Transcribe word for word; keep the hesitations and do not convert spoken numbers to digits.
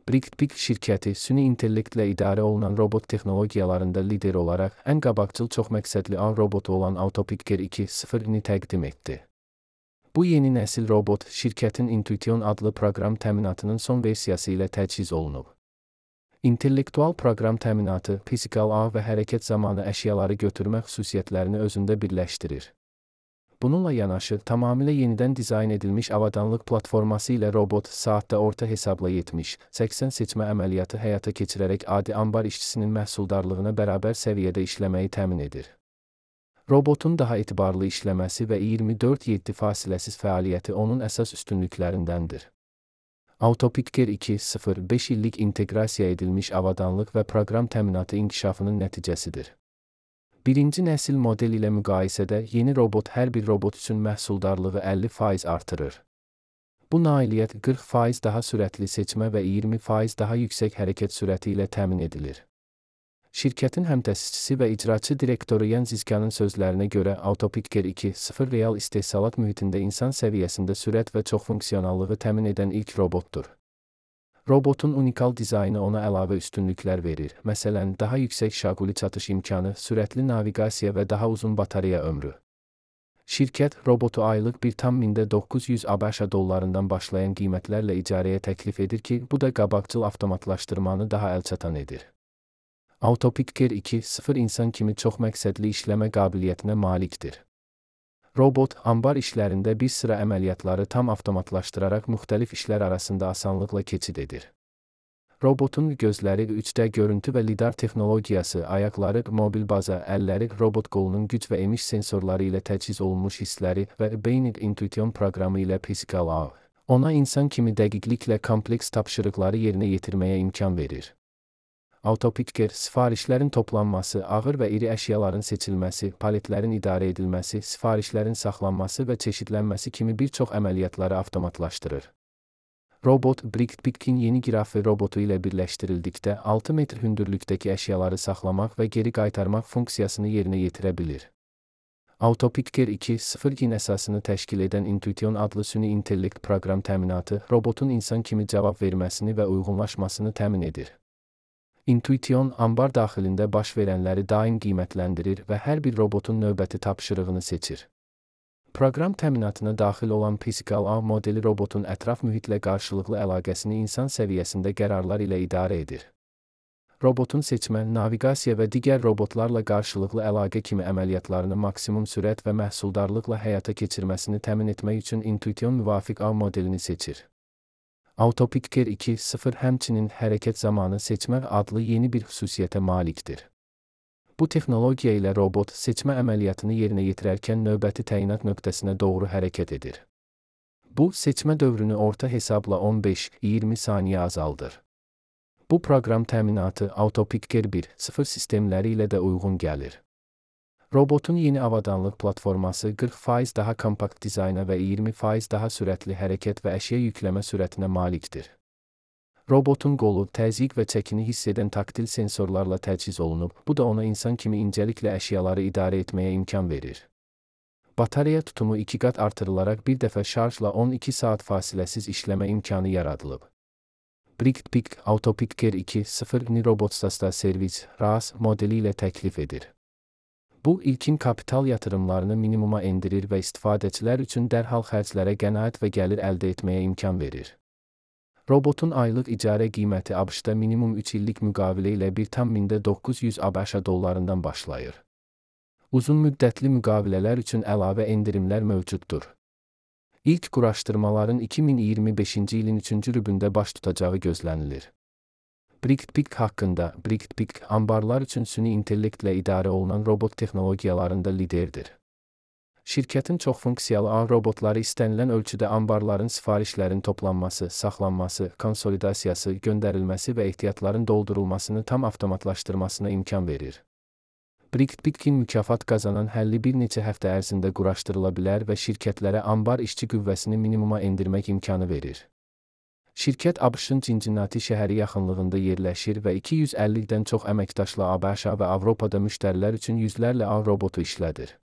Brickpick şirkəti süni intellektlə idarə olunan robot texnologiyalarında lider olaraq ən qabaqcıl çoxməqsədli ağ robotu olan AutoPicker iki nöqtə sıfır-ni təqdim etdi. Bu yeni nəsil robot, şirkətin Intuition adlı proqram təminatının son versiyası ilə təchiz olunub. İntellektual proqram təminatı, fisikal ağ və hərəkət zamanı əşyaları götürmə xüsusiyyətlərini özündə birləşdirir. Bununla yanaşı, tamamilə yenidən dizayn edilmiş avadanlıq platforması ilə robot, saatda orta hesabla yetmiş səksən seçmə əməliyyatı həyata keçirərək adi ambar işçisinin məhsuldarlığına bərabər səviyyədə işləməyi təmin edir. Robotun daha etibarlı işləməsi və iyirmi dörd yeddi fasiləsiz fəaliyyəti onun əsas üstünlüklərindəndir. AutoPicker iki nöqtə sıfır beş illik inteqrasiya edilmiş avadanlıq və proqram təminatı inkişafının nəticəsidir. Birinci nəsil model ilə müqayisədə yeni robot hər bir robot üçün məhsuldarlığı əlli faiz artırır. Bu nailiyyət qırx faiz daha sürətli seçmə və iyirmi faiz daha yüksək hərəkət sürəti ilə təmin edilir. Şirkətin həmtəsisçisi və icraçı direktoru Yan Ziskanın sözlərinə görə AutoPicker iki nöqtə sıfır real istehsalat mühitində insan səviyyəsində sürət və çoxfunksiyonallığı təmin edən ilk robotdur. Robotun unikal dizaynı ona əlavə üstünlüklər verir, məsələn, daha yüksək şaquli çatış imkanı, sürətli naviqasiya və daha uzun batareya ömrü. Şirkət, robotu aylıq bir tam min doqquz yüz ABŞ dollarından başlayan qiymətlərlə icarəyə təklif edir ki, bu da qabaqcıl avtomatlaşdırmanı daha əlçatan edir. AutoPicker iki nöqtə sıfır insan kimi çoxməqsədli işləmə qabiliyyətinə malikdir. Robot, ambar işlərində bir sıra əməliyyatları tam avtomatlaşdıraraq müxtəlif işlər arasında asanlıqla keçid edir. Robotun gözləri, üç D görüntü və lidar texnologiyası, ayaqları, mobil baza, əlləri, robot qolunun güc və emiş sensorları ilə təchiz olunmuş hissləri və beynin Intuition proqramı ilə fisikal ağ, ona insan kimi dəqiqliklə kompleks tapşırıqları yerinə yetirməyə imkan verir. AutoPicker, sifarişlərin toplanması, ağır və iri əşyaların seçilməsi, paletlərin idarə edilməsi, sifarişlərin saxlanması və çeşidlənməsi kimi bir çox əməliyyatları avtomatlaşdırır. Robot, Brickpickin yeni girafe robotu ilə birləşdirildikdə altı metr hündürlükdəki əşyaları saxlamaq və geri qaytarmaq funksiyasını yerinə yetirə bilir. AutoPicker iki nöqtə sıfır-in əsasını təşkil edən Intuition adlı süni intellekt proqram təminatı, robotun insan kimi cavab verməsini və uyğunlaşmasını təmin edir. Intuition, ambar daxilində baş verənləri daim qiymətləndirir və hər bir robotun növbəti tapşırığını seçir. Proqram təminatına daxil olan fisikal ağ modeli robotun ətraf mühitlə qarşılıqlı əlaqəsini insan səviyyəsində qərarlar ilə idarə edir. Robotun seçmə, naviqasiya və digər robotlarla qarşılıqlı əlaqə kimi əməliyyatlarını maksimum sürət və məhsuldarlıqla həyata keçirməsini təmin etmək üçün Intuition müvafiq ağ modelini seçir. AutoPicker iki nöqtə sıfır həmçinin hərəkət zamanı seçmə adlı yeni bir xüsusiyyətə malikdir. Bu texnologiya ilə robot, seçmə əməliyyatını yerinə yetirərkən növbəti təyinat nöqtəsinə doğru hərəkət edir. Bu, seçmə dövrünü orta hesabla on beş iyirmi saniyə azaldır. Bu proqram təminatı AutoPicker bir nöqtə sıfır sistemləri ilə də uyğun gəlir. Robotun yeni avadanlıq platforması qırx faiz daha kompakt dizayna və iyirmi faiz daha sürətli hərəkət və əşya yükləmə sürətinə malikdir. Robotun qolu, təzyiq və çəkini hiss edən taktil sensorlarla təchiz olunub, bu da ona insan kimi incəliklə əşyaları idarə etməyə imkan verir. Batareya tutumu iki qat artırılaraq bir dəfə şarjla on iki saat fasiləsiz işləmə imkanı yaradılıb. Brickpick, AutoPicker iki nöqtə sıfır-ni Robotstasda servis, R A S modeli ilə təklif edir. Bu, ilkin kapital yatırımlarını minimuma endirir və istifadəçilər üçün dərhal xərclərə qənaət və gəlir əldə etməyə imkan verir. Robotun aylıq icarə qiyməti ABŞ-da minimum üç illik müqavilə ilə bir tam min doqquz yüz ABŞ dollarından başlayır. Uzun müddətli müqavilələr üçün əlavə endirimlər mövcuddur. İlk quraşdırmaların iki min iyirmi beşinci ilin üçüncü rübündə baş tutacağı gözlənilir. Brickpick haqqında, Brickpick, ambarlar üçün süni intellektlə idarə olunan robot texnologiyalarında liderdir. Şirkətin çoxfunksiyalı ağ robotları istənilən ölçüdə ambarların sifarişlərin toplanması, saxlanması, konsolidasiyası, göndərilməsi və ehtiyatların doldurulmasını tam avtomatlaşdırmasına imkan verir. Brickpickin mükafat qazanan həlli bir neçə həftə ərzində quraşdırıla bilər və şirkətlərə ambar işçi qüvvəsini minimuma endirmək imkanı verir. Şirkət ABŞ-ın Cincinnati şəhəri yaxınlığında yerləşir və iki yüz əllidən çox əməkdaşla ABŞ və Avropada müştərilər üçün yüzlərlə ağ robotu işlədir.